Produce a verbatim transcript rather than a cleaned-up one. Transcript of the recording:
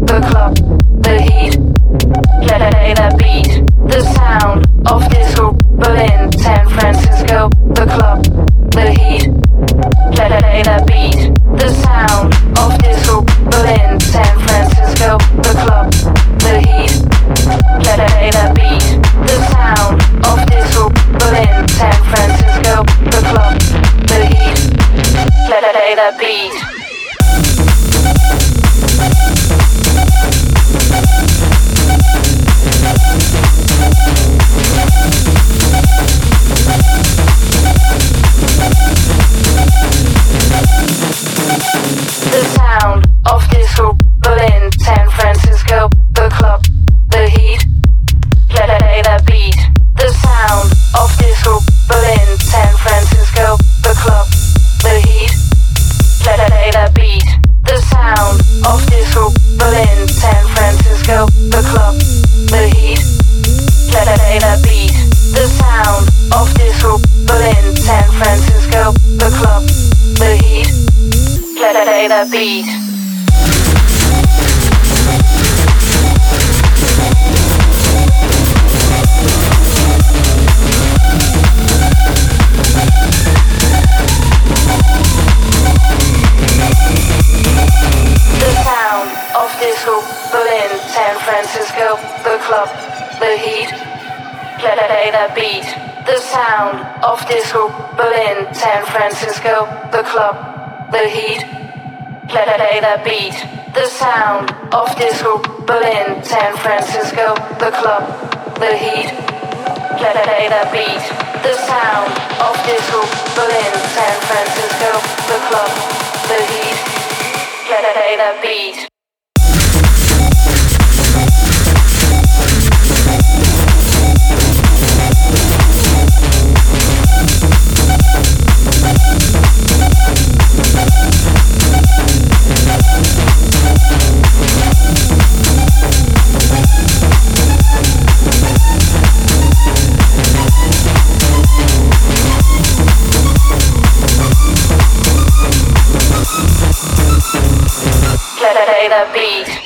the club, the heat, play that beat, the sound of disco, Berlin, San Francisco, the club, the heat, play that beat, the sound of disco, Berlin, San Francisco, the club, the heat, play that beat, the sound of disco, Berlin, San Francisco, the club, the heat, play that beat. The sound of disco, Berlin, San Francisco, the club, the heat, play that beat. The sound of disco, Berlin, San Francisco, the club, the heat, play that beat. The sound of disco, Berlin, San Francisco, the club, the heat, play that beat. The sound of disco, Berlin, San Francisco, the club, the heat, play that beat. Disco, Berlin, San Francisco, the club, the heat, play that beat. The sound of disco, Berlin, San Francisco, the club, the heat, play that beat. The sound of disco, Berlin, San Francisco, the club, the heat, play that beat. The sound of disco, Berlin, San Francisco, the club, the heat, play that beat. Play that beat.